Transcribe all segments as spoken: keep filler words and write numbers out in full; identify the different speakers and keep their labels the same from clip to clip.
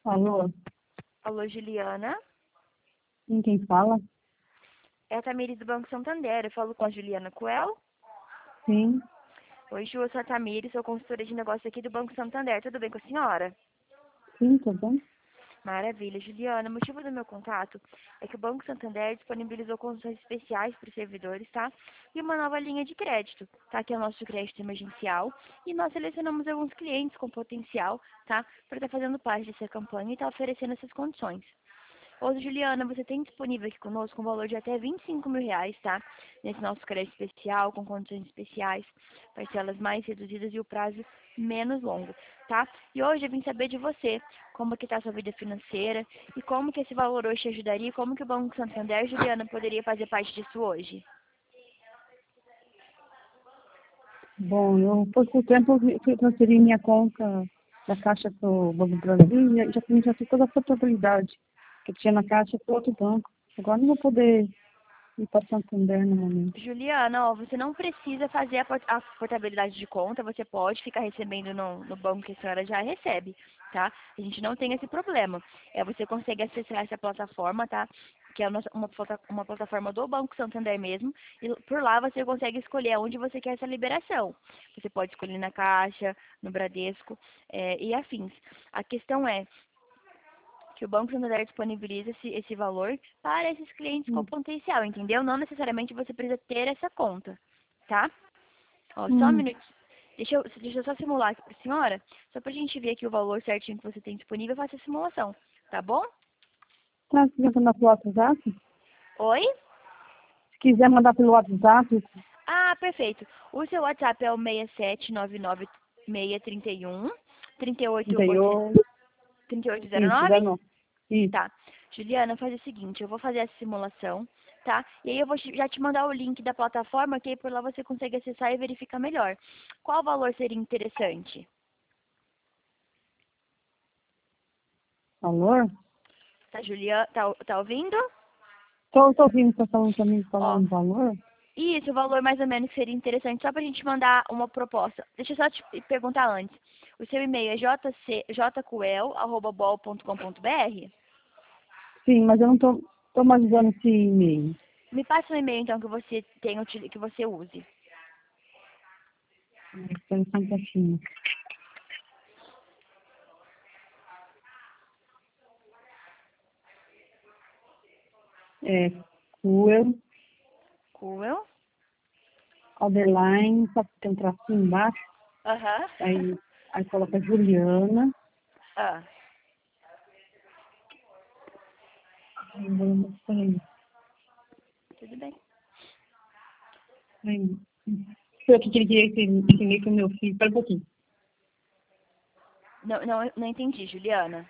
Speaker 1: Alô?
Speaker 2: Alô, Juliana.
Speaker 1: Sim, quem fala?
Speaker 2: É a Tamires do Banco Santander. Eu falo com a Juliana Coel.
Speaker 1: Sim,
Speaker 2: Oi, Ju, eu sou a Tamires, sou consultora de negócio aqui do Banco Santander. Tudo bem com a senhora?
Speaker 1: sim, tá bom?
Speaker 2: Maravilha, Juliana. O motivo do meu contato é que o Banco Santander disponibilizou condições especiais para os servidores, tá? E uma nova linha de crédito, tá? Que é o nosso crédito emergencial. E nós selecionamos alguns clientes com potencial, tá? Para estar fazendo parte dessa campanha e estar oferecendo essas condições. Ô, Juliana, você tem disponível aqui conosco um valor de até vinte e cinco mil reais, tá? Nesse nosso crédito especial, com condições especiais, parcelas mais reduzidas e o prazo menos longo, tá? E hoje eu vim saber de você, como que tá a sua vida financeira e como que esse valor hoje te ajudaria e como que o Banco Santander, Juliana, poderia fazer parte disso hoje.
Speaker 1: Bom, eu há pouco tempo eu fui transferir minha conta da Caixa para o Banco do Brasil e já, já fiz toda a portabilidade que eu tinha na Caixa para outro banco. Agora não vou poder ir para Santander no momento.
Speaker 2: Juliana, ó, você não precisa fazer a, port- a portabilidade de conta, você pode ficar recebendo no, no banco que a senhora já recebe, tá? A gente não tem esse problema. É, você consegue acessar essa plataforma, tá? Que é a nossa- uma, plata- uma plataforma do Banco Santander mesmo, e por lá você consegue escolher onde você quer essa liberação. Você pode escolher na Caixa, no Bradesco, é, e afins. A questão é, que o Banco Santander disponibiliza esse, esse valor para esses clientes com
Speaker 1: Hum.
Speaker 2: potencial, entendeu? Não necessariamente você precisa ter essa conta, tá? Ó, só um
Speaker 1: Hum.
Speaker 2: minuto. Deixa eu, deixa eu só simular aqui para a senhora, só para a gente ver aqui o valor certinho que você tem disponível, eu faço a simulação, tá bom?
Speaker 1: Tá, se quiser mandar pelo WhatsApp?
Speaker 2: Oi?
Speaker 1: Se quiser mandar pelo WhatsApp,
Speaker 2: Ah, perfeito. O seu WhatsApp é o seis sete nove nove seis três um, trinta e oito oito-
Speaker 1: trinta e oito,
Speaker 2: trinta e oito zero
Speaker 1: isso,
Speaker 2: nove?
Speaker 1: já não. Isso.
Speaker 2: Tá. Juliana, faz o seguinte, eu vou fazer essa simulação, tá? E aí eu vou te- já te mandar o link da plataforma, que aí por lá você consegue acessar e verificar melhor. Qual valor seria interessante?
Speaker 1: Valor?
Speaker 2: Tá, Juliana? Tá, tá ouvindo?
Speaker 1: Estou ouvindo você falando para mim falar
Speaker 2: Ó,
Speaker 1: um valor.
Speaker 2: isso, o valor mais ou menos que seria interessante, só pra gente mandar uma proposta. Deixa eu só te perguntar antes. O seu e-mail é jc, jcuel, arroba bol ponto com ponto br?
Speaker 1: Sim, mas eu não estou tô, tô mais usando esse e-mail.
Speaker 2: Me passa um e-mail, então, que você tem, utili- que você use.
Speaker 1: Estou só um pouquinho. É, Coel,
Speaker 2: Coel?
Speaker 1: underline, só que tem um tracinho embaixo,
Speaker 2: Aham.
Speaker 1: aí, aí coloca Juliana,
Speaker 2: Ah,
Speaker 1: Juliana, peraí,
Speaker 2: tudo bem.
Speaker 1: peraí, foi aqui que ele queria que esse e-mail com o meu filho, pera um pouquinho.
Speaker 2: Não, não, não entendi, Juliana.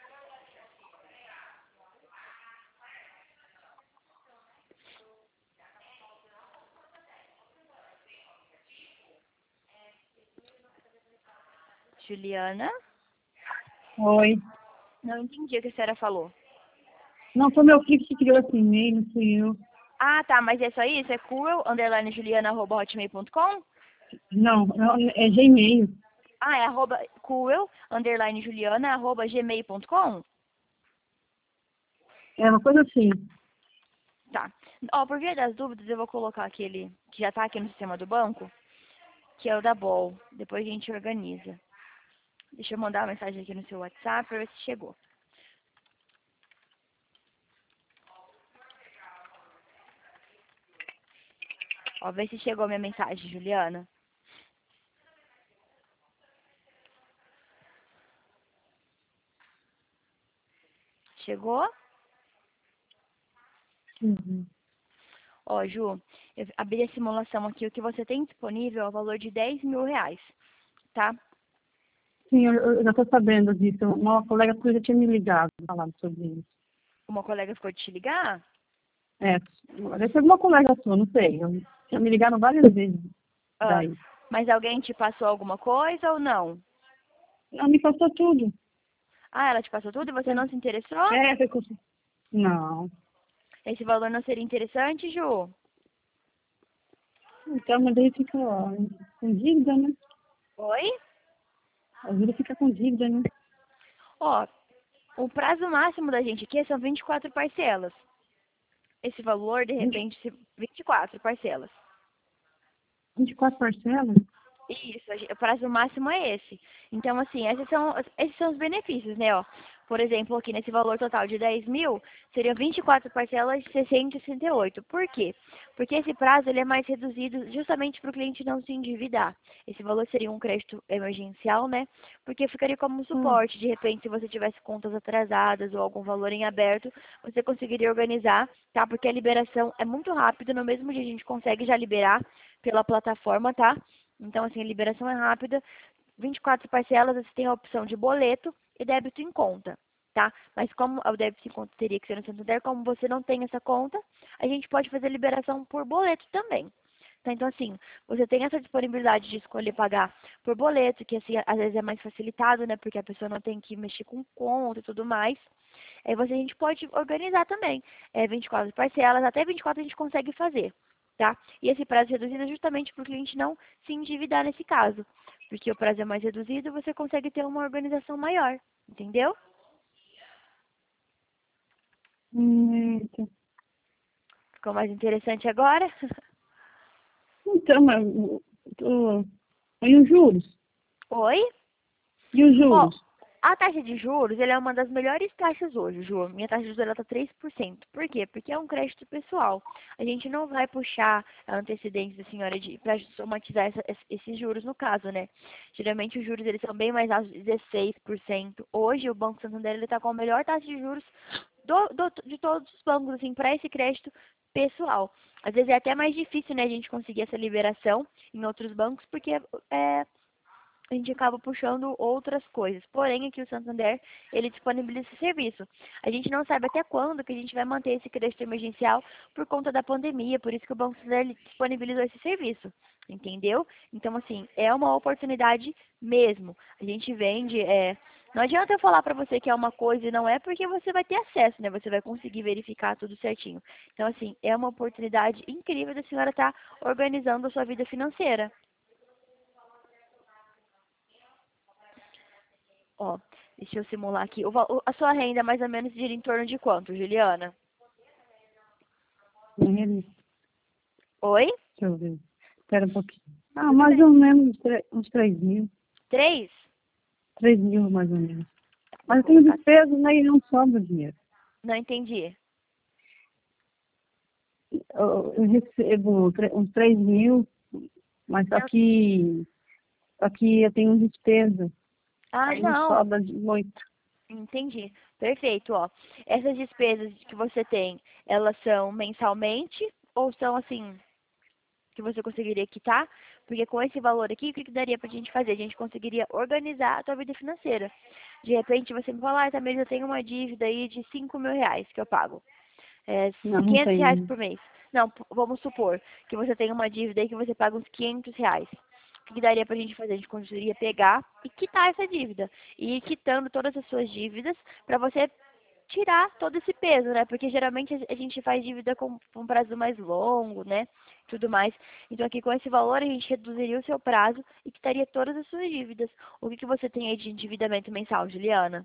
Speaker 2: Juliana?
Speaker 1: Oi,
Speaker 2: Não entendi o que a senhora falou.
Speaker 1: não, foi meu filho que criou esse e-mail, não fui eu.
Speaker 2: Ah, tá, mas é só isso? É cool, underline juliana, arroba hotmail ponto com?
Speaker 1: Não, não, é Gmail,
Speaker 2: Ah, é arroba cool, underline juliana, arroba gmail ponto com?
Speaker 1: é uma coisa assim.
Speaker 2: Tá. Ó, por via das dúvidas, eu vou colocar aquele que já tá aqui no sistema do banco, que é o da Bol. Depois a gente organiza. Deixa eu mandar uma mensagem aqui no seu WhatsApp pra ver se chegou. Ó, vê se chegou a minha mensagem, Juliana. Chegou?
Speaker 1: Uhum.
Speaker 2: Ó, Ju, eu abri a simulação aqui. O que você tem disponível é o valor de dez mil reais, tá?
Speaker 1: Sim, eu, eu já estou sabendo disso. Uma colega sua já tinha me ligado, falando sobre isso.
Speaker 2: Uma colega ficou de te ligar?
Speaker 1: É, deve ser alguma colega sua, não sei. Eu, já me ligaram várias vezes
Speaker 2: Ah,
Speaker 1: daí.
Speaker 2: mas alguém te passou alguma coisa ou não?
Speaker 1: Ela me passou tudo.
Speaker 2: Ah, ela te passou tudo e você não se interessou?
Speaker 1: É, foi com- não.
Speaker 2: Esse valor não seria interessante, Ju?
Speaker 1: Então, mas daí fica ó, com dívida, né?
Speaker 2: Oi?
Speaker 1: A vida fica com dívida, né?
Speaker 2: Ó, o prazo máximo da gente aqui são vinte e quatro parcelas. Esse valor, de
Speaker 1: vinte,
Speaker 2: repente, se- vinte e quatro parcelas.
Speaker 1: vinte e quatro parcelas?
Speaker 2: Isso, a gen- o prazo máximo é esse. Então, assim, esses são, esses são os benefícios, né, ó. Por exemplo, aqui nesse valor total de dez mil, seriam vinte e quatro parcelas de seiscentos e sessenta e oito. Por quê? Porque esse prazo ele é mais reduzido justamente para o cliente não se endividar. Esse valor seria um crédito emergencial, né? Porque ficaria como um
Speaker 1: Hum.
Speaker 2: suporte. De repente, se você tivesse contas atrasadas ou algum valor em aberto, você conseguiria organizar, tá? Porque a liberação é muito rápida. No mesmo dia a gente consegue já liberar pela plataforma, tá? Então, assim, a liberação é rápida. vinte e quatro parcelas, você tem a opção de boleto e débito em conta, tá? Mas como o débito em conta teria que ser no Santander, como você não tem essa conta, a gente pode fazer liberação por boleto também. Tá? Então, assim, você tem essa disponibilidade de escolher pagar por boleto, que assim, às vezes é mais facilitado, né? Porque a pessoa não tem que mexer com conta e tudo mais. Aí você, a gente pode organizar também. É, vinte e quatro parcelas, até vinte e quatro a gente consegue fazer. Tá? E esse prazo reduzido é justamente para o cliente não se endividar nesse caso. Porque o prazo é mais reduzido e você consegue ter uma organização maior. Entendeu?
Speaker 1: Hum, Eita.
Speaker 2: Ficou mais interessante agora?
Speaker 1: Então, mas o- o- e os juros?
Speaker 2: Oi?
Speaker 1: E os
Speaker 2: Ó,
Speaker 1: juros?
Speaker 2: a taxa de juros, ela é uma das melhores taxas hoje, Ju. Minha taxa de juros ela tá três por cento. Por quê? Porque é um crédito pessoal. A gente não vai puxar a antecedência da senhora de para somatizar essa- es- esses juros no caso, né? Geralmente os juros eles são bem mais altos, dezesseis por cento. Hoje o Banco Santander ele tá com a melhor taxa de juros do, do- de todos os bancos, assim, para esse crédito pessoal. Às vezes é até mais difícil, né, a gente conseguir essa liberação em outros bancos, porque é, a gente acaba puxando outras coisas. Porém, aqui o Santander, ele disponibiliza esse serviço. A gente não sabe até quando que a gente vai manter esse crédito emergencial por conta da pandemia, por isso que o Banco Santander ele disponibilizou esse serviço, entendeu? Então, assim, é uma oportunidade mesmo. A gente vende, é... Não adianta eu falar para você que é uma coisa e não é, porque você vai ter acesso, né? Você vai conseguir verificar tudo certinho. Então, assim, é uma oportunidade incrível da senhora estar organizando a sua vida financeira. Ó, deixa eu simular aqui. O, val- o- a sua renda mais ou menos gira em torno de quanto, Juliana?
Speaker 1: Né?
Speaker 2: Oi?
Speaker 1: Deixa eu ver. Espera um pouquinho. Ah,
Speaker 2: Tudo
Speaker 1: mais
Speaker 2: bem.
Speaker 1: ou menos uns tre- uns três mil.
Speaker 2: Três?
Speaker 1: Três mil, mais ou menos.
Speaker 2: Vou
Speaker 1: Mas eu tenho
Speaker 2: colocar.
Speaker 1: despesas, né? E não sobra dinheiro.
Speaker 2: Não entendi.
Speaker 1: Eu, eu recebo tre- uns três mil, mas só
Speaker 2: Não-
Speaker 1: que, só que eu tenho despesas.
Speaker 2: Ah,
Speaker 1: Aí não
Speaker 2: não.
Speaker 1: sobra de muito.
Speaker 2: Entendi. Perfeito, ó. Essas despesas que você tem, elas são mensalmente ou são assim que você conseguiria quitar? Porque com esse valor aqui, o que, que daria pra gente fazer? A gente conseguiria organizar a tua vida financeira. De repente você me fala, ah, Tamires, eu tenho uma dívida aí de cinco mil reais que eu pago. É,
Speaker 1: Não, não
Speaker 2: quinhentos reais
Speaker 1: tenho.
Speaker 2: por mês. Não, p- vamos supor que você tem uma dívida aí que você paga uns quinhentos reais. O que que daria pra gente fazer? A gente conseguiria pegar e quitar essa dívida. E ir quitando todas as suas dívidas pra você tirar todo esse peso, né? Porque geralmente a a gente faz dívida com, com um prazo mais longo, né? Tudo mais. Então aqui com esse valor a gente reduziria o seu prazo e quitaria todas as suas dívidas. O que, que você tem aí de endividamento mensal, Juliana?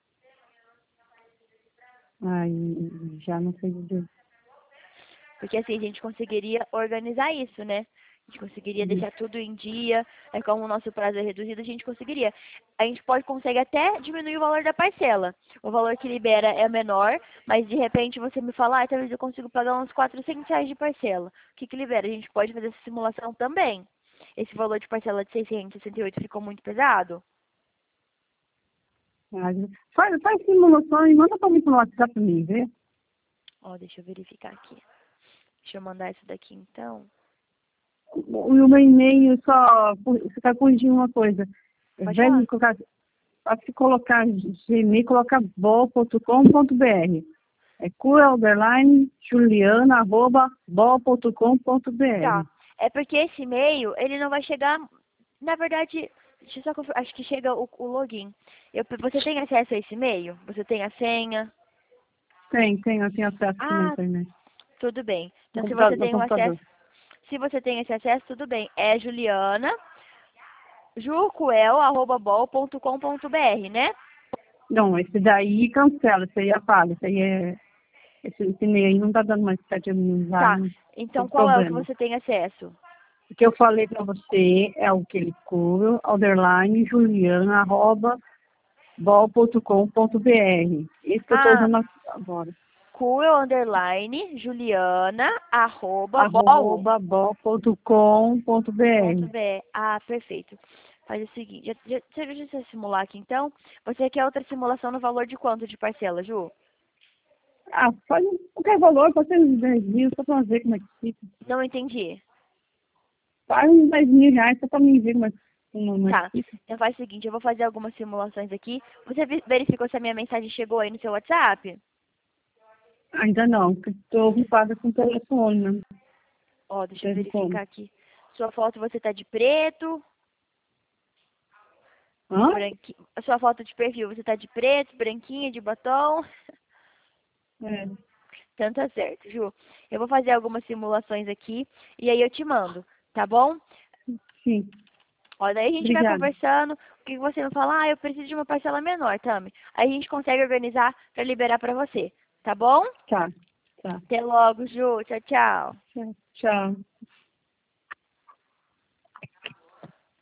Speaker 1: Aí já não sei dizer.
Speaker 2: Porque assim, a gente conseguiria organizar isso, né? A gente conseguiria deixar
Speaker 1: Isso.
Speaker 2: tudo em dia, é como o nosso prazo é reduzido, a gente conseguiria. A gente pode consegue até diminuir o valor da parcela. O valor que libera é menor, mas de repente você me fala, ah, talvez eu consigo pagar uns quatrocentos reais de parcela. O que que libera? A gente pode fazer essa simulação também. Esse valor de parcela de seiscentos e sessenta e oito ficou muito pesado?
Speaker 1: Aí, faz, faz simulação e manda para mim pelo WhatsApp para mim ver.
Speaker 2: Ó, deixa eu verificar aqui. Deixa eu mandar isso daqui então.
Speaker 1: O o meu e-mail só, você está corrigindo uma coisa. É
Speaker 2: Pode
Speaker 1: velho
Speaker 2: falar.
Speaker 1: de colocar, para se colocar Gmail, coloca bol ponto com ponto br. É cura underline juliana arroba bol ponto com ponto br.
Speaker 2: Tá. É porque esse e-mail, ele não vai chegar. Na verdade, deixa eu só confirmar, acho que chega o, o login. Eu, você tem acesso a esse e-mail? Você tem a senha?
Speaker 1: Tem, tem, eu tenho acesso aqui na
Speaker 2: Ah,
Speaker 1: internet.
Speaker 2: tudo bem.
Speaker 1: No
Speaker 2: Então, se você
Speaker 1: computador. No
Speaker 2: tem o acesso,
Speaker 1: computador.
Speaker 2: se você tem esse acesso, tudo bem. É Juliana, jucoel arroba bol ponto com ponto br, né?
Speaker 1: Não, esse daí cancela, esse aí apaga, esse aí é... Esse, esse e-mail aí não tá dando mais certo de me usar,
Speaker 2: Tá,
Speaker 1: não
Speaker 2: então
Speaker 1: tem
Speaker 2: qual é o que
Speaker 1: problema.
Speaker 2: você tem acesso?
Speaker 1: O que eu falei para você é o que ele couro, underline, juliana, arroba, bol ponto com ponto br. Esse que eu estou
Speaker 2: Ah,
Speaker 1: usando agora.
Speaker 2: cool, underline, juliana, arroba, bol.
Speaker 1: Arroba, bol ponto com ponto
Speaker 2: Ponto
Speaker 1: br.
Speaker 2: B. Ah, perfeito. Faz o seguinte, já, já, deixa eu deixa eu simular aqui então. Você quer outra simulação no valor de quanto de parcela, Ju?
Speaker 1: Ah, faz um- qualquer valor, pode ser uns dez mil, só para ver como é que fica.
Speaker 2: Não entendi.
Speaker 1: Faz uns dez mil reais, só para mim ver como é, como é que
Speaker 2: Tá.
Speaker 1: fica.
Speaker 2: Então faz o seguinte, eu vou fazer algumas simulações aqui. Você ve- verificou se a minha mensagem chegou aí no seu WhatsApp?
Speaker 1: Ainda não, porque estou ocupada com o telefone, né?
Speaker 2: Ó, deixa eu
Speaker 1: Telefone.
Speaker 2: verificar aqui. Sua foto você tá de preto,
Speaker 1: Hã?
Speaker 2: branqui... A sua foto de perfil você tá de preto, branquinha, de batom.
Speaker 1: É,
Speaker 2: Então tá certo, Ju. Eu vou fazer algumas simulações aqui e aí eu te mando, tá bom?
Speaker 1: sim.
Speaker 2: Ó, daí a gente vai
Speaker 1: Obrigada.
Speaker 2: conversando, o que você me fala, ah, eu preciso de uma parcela menor, Tami. Aí a gente consegue organizar para liberar para você, tá bom?
Speaker 1: Tá, tá.
Speaker 2: Até logo, Ju. Tchau, tchau.
Speaker 1: Tchau. Tchau.